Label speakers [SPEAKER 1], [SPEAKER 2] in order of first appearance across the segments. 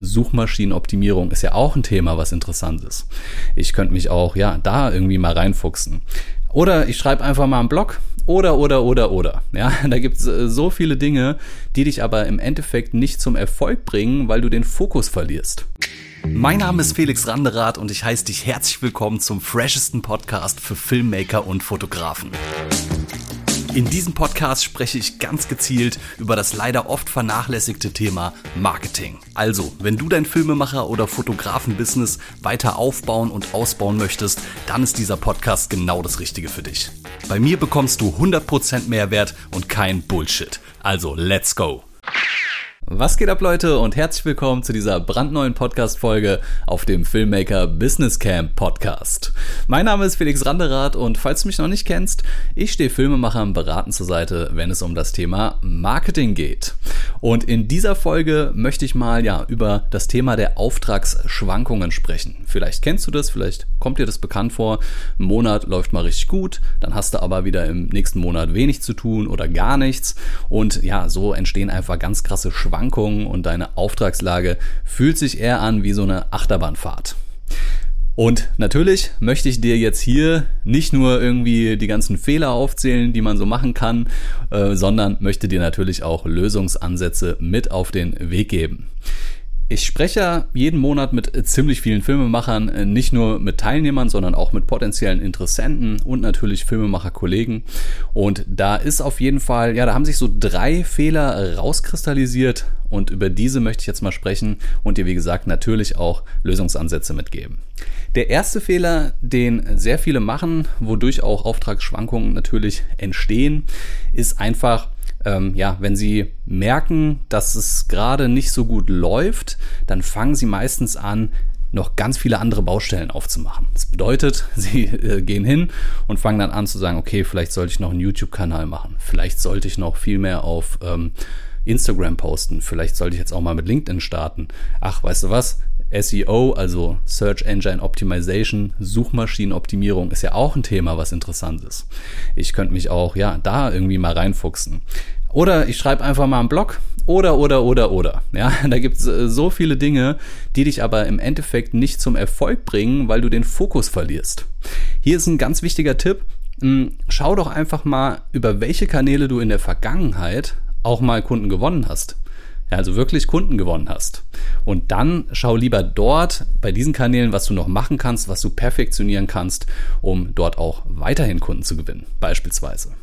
[SPEAKER 1] Suchmaschinenoptimierung ist ja auch ein Thema, was interessant ist. Ich könnte mich auch da irgendwie mal reinfuchsen. Oder ich schreibe einfach mal einen Blog. Oder. Ja, da gibt es so viele Dinge, die dich aber im Endeffekt nicht zum Erfolg bringen, weil du den Fokus verlierst. Mein Name ist Felix Randerath und ich heiße dich herzlich willkommen zum freshesten Podcast für Filmmaker und Fotografen. In diesem Podcast spreche ich ganz gezielt über das leider oft vernachlässigte Thema Marketing. Also, wenn du dein Filmemacher- oder Fotografen-Business weiter aufbauen und ausbauen möchtest, dann ist dieser Podcast genau das Richtige für dich. Bei mir bekommst du 100% Mehrwert und kein Bullshit. Also, let's go! Was geht ab, Leute, und herzlich willkommen zu dieser brandneuen Podcast-Folge auf dem Filmmaker Business Camp Podcast. Mein Name ist Felix Randerath und falls du mich noch nicht kennst, ich stehe Filmemachern beratend zur Seite, wenn es um das Thema Marketing geht. Und in dieser Folge möchte ich mal über das Thema der Auftragsschwankungen sprechen. Vielleicht kennst du das, vielleicht kommt dir das bekannt vor. Ein Monat läuft mal richtig gut, dann hast du aber wieder im nächsten Monat wenig zu tun oder gar nichts. Und so entstehen einfach ganz krasse Schwankungen und deine Auftragslage fühlt sich eher an wie so eine Achterbahnfahrt. Und natürlich möchte ich dir jetzt hier nicht nur irgendwie die ganzen Fehler aufzählen, die man so machen kann, sondern möchte dir natürlich auch Lösungsansätze mit auf den Weg geben. Ich spreche jeden Monat mit ziemlich vielen Filmemachern, nicht nur mit Teilnehmern, sondern auch mit potenziellen Interessenten und natürlich Filmemacher-Kollegen. Und da ist auf jeden Fall, da haben sich so 3 Fehler rauskristallisiert und über diese möchte ich jetzt mal sprechen und dir, wie gesagt, natürlich auch Lösungsansätze mitgeben. Der erste Fehler, den sehr viele machen, wodurch auch Auftragsschwankungen natürlich entstehen, ist einfach, wenn sie merken, dass es gerade nicht so gut läuft, dann fangen sie meistens an, noch ganz viele andere Baustellen aufzumachen. Das bedeutet, sie gehen hin und fangen dann an zu sagen, okay, vielleicht sollte ich noch einen YouTube-Kanal machen, vielleicht sollte ich noch viel mehr auf Instagram posten, vielleicht sollte ich jetzt auch mal mit LinkedIn starten. Ach, weißt du was? SEO, also Search Engine Optimization, Suchmaschinenoptimierung ist ja auch ein Thema, was interessant ist. Ich könnte mich auch da irgendwie mal reinfuchsen. Oder ich schreibe einfach mal einen Blog. Oder. Ja, da gibt es so viele Dinge, die dich aber im Endeffekt nicht zum Erfolg bringen, weil du den Fokus verlierst. Hier ist ein ganz wichtiger Tipp. Schau doch einfach mal, über welche Kanäle du in der Vergangenheit auch mal Kunden gewonnen hast. Also wirklich Kunden gewonnen hast. Und dann schau lieber dort bei diesen Kanälen, was du noch machen kannst, was du perfektionieren kannst, um dort auch weiterhin Kunden zu gewinnen, beispielsweise.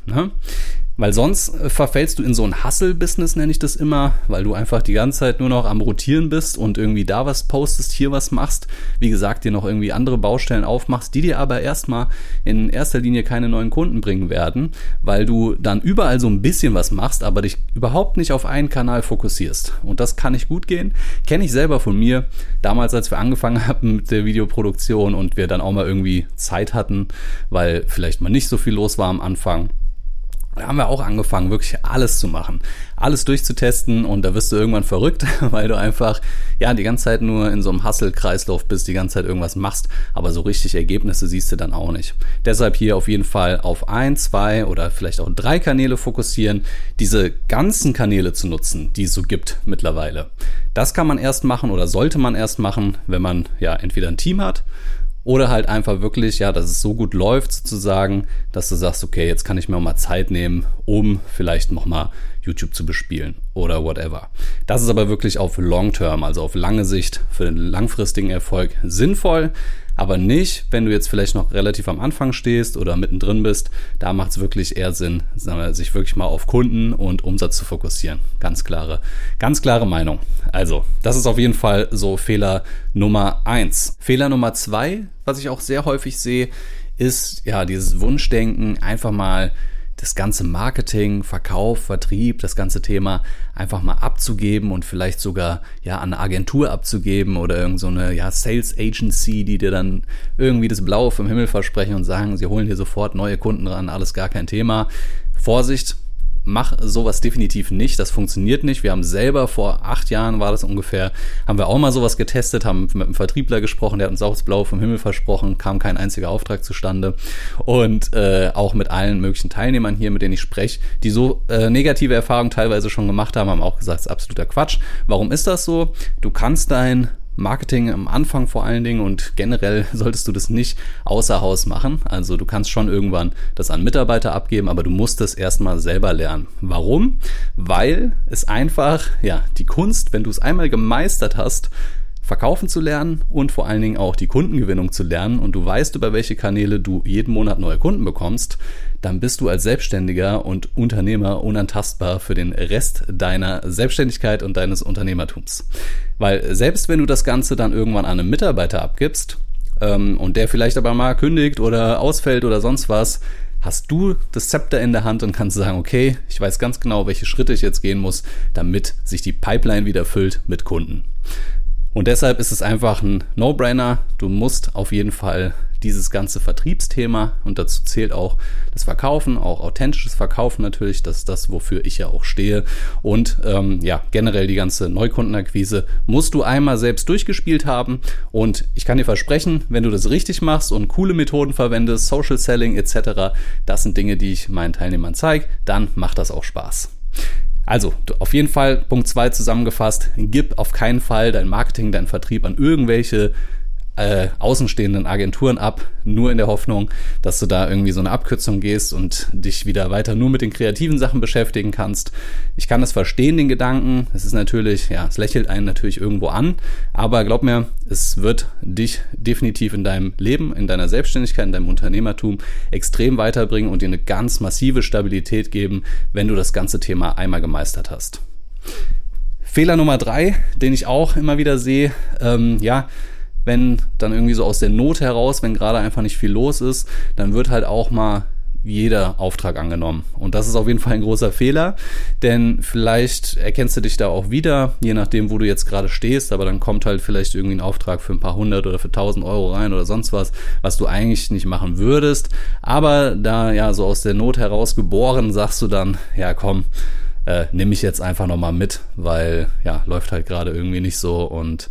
[SPEAKER 1] Weil sonst verfällst du in so ein Hustle-Business, nenne ich das immer, weil du einfach die ganze Zeit nur noch am Rotieren bist und irgendwie da was postest, hier was machst. Wie gesagt, dir noch irgendwie andere Baustellen aufmachst, die dir aber erstmal in erster Linie keine neuen Kunden bringen werden, weil du dann überall so ein bisschen was machst, aber dich überhaupt nicht auf einen Kanal fokussierst. Und das kann nicht gut gehen. Kenne ich selber von mir. Damals, als wir angefangen haben mit der Videoproduktion und wir dann auch mal irgendwie Zeit hatten, weil vielleicht mal nicht so viel los war am Anfang, da haben wir auch angefangen, wirklich alles zu machen, alles durchzutesten und da wirst du irgendwann verrückt, weil du einfach die ganze Zeit nur in so einem Hustle-Kreislauf bist, die ganze Zeit irgendwas machst, aber so richtig Ergebnisse siehst du dann auch nicht. Deshalb hier auf jeden Fall auf 1, 2 oder vielleicht auch 3 Kanäle fokussieren, diese ganzen Kanäle zu nutzen, die es so gibt mittlerweile. Das kann man erst machen oder sollte man erst machen, wenn man entweder ein Team hat, oder halt einfach wirklich, dass es so gut läuft sozusagen, dass du sagst, okay, jetzt kann ich mir auch mal Zeit nehmen, um vielleicht nochmal YouTube zu bespielen oder whatever. Das ist aber wirklich auf Long Term, also auf lange Sicht für den langfristigen Erfolg sinnvoll, aber nicht, wenn du jetzt vielleicht noch relativ am Anfang stehst oder mittendrin bist. Da macht es wirklich eher Sinn, sich wirklich mal auf Kunden und Umsatz zu fokussieren. Ganz klare Meinung. Also, das ist auf jeden Fall so Fehler Nummer 1. Fehler Nummer 2, was ich auch sehr häufig sehe, ist dieses Wunschdenken, einfach mal das ganze Marketing, Verkauf, Vertrieb, das ganze Thema einfach mal abzugeben und vielleicht sogar an eine Agentur abzugeben oder irgend so eine Sales Agency, die dir dann irgendwie das Blaue vom Himmel versprechen und sagen, sie holen dir sofort neue Kunden ran, alles gar kein Thema. Vorsicht, mach sowas definitiv nicht, das funktioniert nicht. Wir haben selber vor 8 Jahren, war das ungefähr, haben wir auch mal sowas getestet, haben mit einem Vertriebler gesprochen, der hat uns auch das Blaue vom Himmel versprochen, kam kein einziger Auftrag zustande. Und auch mit allen möglichen Teilnehmern hier, mit denen ich spreche, die so negative Erfahrungen teilweise schon gemacht haben, haben auch gesagt, das ist absoluter Quatsch. Warum ist das so? Du kannst dein Marketing am Anfang vor allen Dingen und generell solltest du das nicht außer Haus machen. Also du kannst schon irgendwann das an Mitarbeiter abgeben, aber du musst es erstmal selber lernen. Warum? Weil es einfach, die Kunst, wenn du es einmal gemeistert hast, verkaufen zu lernen und vor allen Dingen auch die Kundengewinnung zu lernen und du weißt, über welche Kanäle du jeden Monat neue Kunden bekommst, dann bist du als Selbstständiger und Unternehmer unantastbar für den Rest deiner Selbstständigkeit und deines Unternehmertums. Weil selbst wenn du das Ganze dann irgendwann an einen Mitarbeiter abgibst und der vielleicht aber mal kündigt oder ausfällt oder sonst was, hast du das Zepter in der Hand und kannst sagen, okay, ich weiß ganz genau, welche Schritte ich jetzt gehen muss, damit sich die Pipeline wieder füllt mit Kunden. Und deshalb ist es einfach ein No-Brainer. Du musst auf jeden Fall dieses ganze Vertriebsthema, und dazu zählt auch das Verkaufen, auch authentisches Verkaufen natürlich, das ist das, wofür ich ja auch stehe. Und generell die ganze Neukundenakquise musst du einmal selbst durchgespielt haben. Und ich kann dir versprechen, wenn du das richtig machst und coole Methoden verwendest, Social Selling etc., das sind Dinge, die ich meinen Teilnehmern zeige, dann macht das auch Spaß. Also, auf jeden Fall, Punkt 2 zusammengefasst, gib auf keinen Fall dein Marketing, deinen Vertrieb an irgendwelche außenstehenden Agenturen ab, nur in der Hoffnung, dass du da irgendwie so eine Abkürzung gehst und dich wieder weiter nur mit den kreativen Sachen beschäftigen kannst. Ich kann das verstehen, den Gedanken. Es ist natürlich, es lächelt einen natürlich irgendwo an, aber glaub mir, es wird dich definitiv in deinem Leben, in deiner Selbstständigkeit, in deinem Unternehmertum extrem weiterbringen und dir eine ganz massive Stabilität geben, wenn du das ganze Thema einmal gemeistert hast. Fehler Nummer 3, den ich auch immer wieder sehe, wenn dann irgendwie so aus der Not heraus, wenn gerade einfach nicht viel los ist, dann wird halt auch mal jeder Auftrag angenommen. Und das ist auf jeden Fall ein großer Fehler, denn vielleicht erkennst du dich da auch wieder, je nachdem, wo du jetzt gerade stehst, aber dann kommt halt vielleicht irgendwie ein Auftrag für ein paar 100 oder für 1000 Euro rein oder sonst was du eigentlich nicht machen würdest. Aber da so aus der Not heraus geboren, sagst du dann, komm, nimm mich jetzt einfach nochmal mit, weil läuft halt gerade irgendwie nicht so und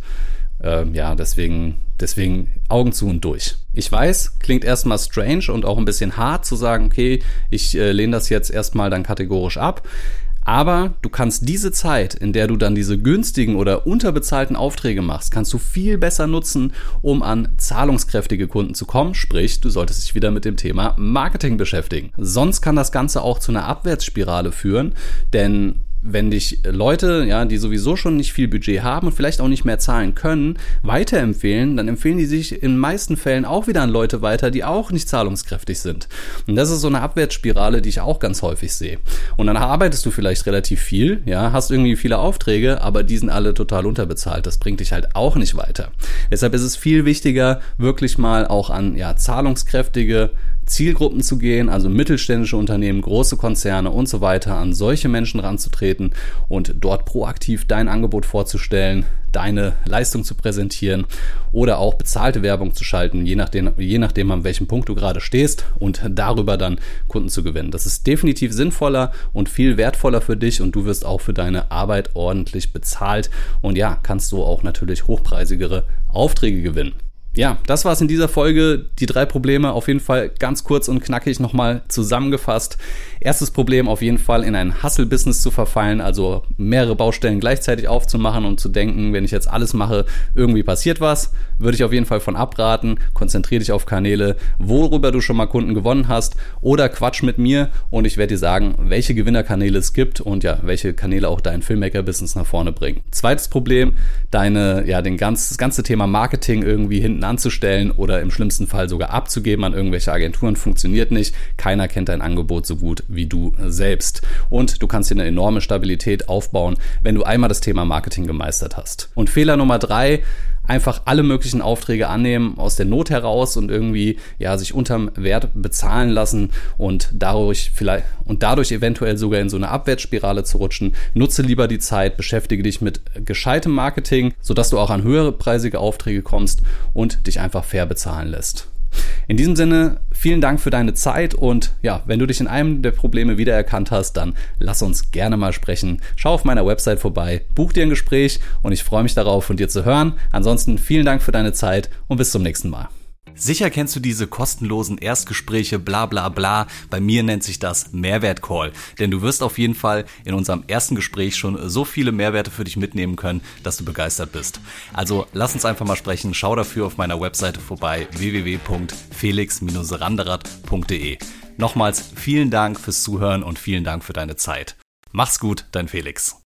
[SPEAKER 1] deswegen Augen zu und durch. Ich weiß, klingt erstmal strange und auch ein bisschen hart zu sagen, okay, ich lehne das jetzt erstmal dann kategorisch ab. Aber du kannst diese Zeit, in der du dann diese günstigen oder unterbezahlten Aufträge machst, kannst du viel besser nutzen, um an zahlungskräftige Kunden zu kommen. Sprich, du solltest dich wieder mit dem Thema Marketing beschäftigen. Sonst kann das Ganze auch zu einer Abwärtsspirale führen, denn wenn dich Leute, die sowieso schon nicht viel Budget haben und vielleicht auch nicht mehr zahlen können, weiterempfehlen, dann empfehlen die sich in den meisten Fällen auch wieder an Leute weiter, die auch nicht zahlungskräftig sind. Und das ist so eine Abwärtsspirale, die ich auch ganz häufig sehe. Und dann arbeitest du vielleicht relativ viel, hast irgendwie viele Aufträge, aber die sind alle total unterbezahlt. Das bringt dich halt auch nicht weiter. Deshalb ist es viel wichtiger, wirklich mal auch an zahlungskräftige Zielgruppen zu gehen, also mittelständische Unternehmen, große Konzerne und so weiter, an solche Menschen ranzutreten und dort proaktiv dein Angebot vorzustellen, deine Leistung zu präsentieren oder auch bezahlte Werbung zu schalten, je nachdem an welchem Punkt du gerade stehst und darüber dann Kunden zu gewinnen. Das ist definitiv sinnvoller und viel wertvoller für dich und du wirst auch für deine Arbeit ordentlich bezahlt und kannst so auch natürlich hochpreisigere Aufträge gewinnen. Ja, das war's in dieser Folge. Die 3 Probleme auf jeden Fall ganz kurz und knackig nochmal zusammengefasst. Erstes Problem auf jeden Fall in ein Hustle-Business zu verfallen, also mehrere Baustellen gleichzeitig aufzumachen und zu denken, wenn ich jetzt alles mache, irgendwie passiert was. Würde ich auf jeden Fall von abraten. Konzentriere dich auf Kanäle, worüber du schon mal Kunden gewonnen hast oder quatsch mit mir und ich werde dir sagen, welche Gewinnerkanäle es gibt und welche Kanäle auch dein Filmmaker-Business nach vorne bringen. Zweites Problem, das ganze Thema Marketing irgendwie hinten anzustellen oder im schlimmsten Fall sogar abzugeben an irgendwelche Agenturen, funktioniert nicht. Keiner kennt dein Angebot so gut wie du selbst. Und du kannst dir eine enorme Stabilität aufbauen, wenn du einmal das Thema Marketing gemeistert hast. Und Fehler Nummer 3, einfach alle möglichen Aufträge annehmen aus der Not heraus und irgendwie sich unterm Wert bezahlen lassen und dadurch eventuell sogar in so eine Abwärtsspirale zu rutschen. Nutze lieber die Zeit, beschäftige dich mit gescheitem Marketing, sodass du auch an höhere preisige Aufträge kommst und dich einfach fair bezahlen lässt. In diesem Sinne, vielen Dank für deine Zeit und ja, wenn du dich in einem der Probleme wiedererkannt hast, dann lass uns gerne mal sprechen. Schau auf meiner Website vorbei, buch dir ein Gespräch und ich freue mich darauf, von dir zu hören. Ansonsten vielen Dank für deine Zeit und bis zum nächsten Mal. Sicher kennst du diese kostenlosen Erstgespräche, bla bla bla. Bei mir nennt sich das Mehrwert-Call. Denn du wirst auf jeden Fall in unserem ersten Gespräch schon so viele Mehrwerte für dich mitnehmen können, dass du begeistert bist. Also lass uns einfach mal sprechen. Schau dafür auf meiner Webseite vorbei, www.felix-randerath.de. Nochmals vielen Dank fürs Zuhören und vielen Dank für deine Zeit. Mach's gut, dein Felix.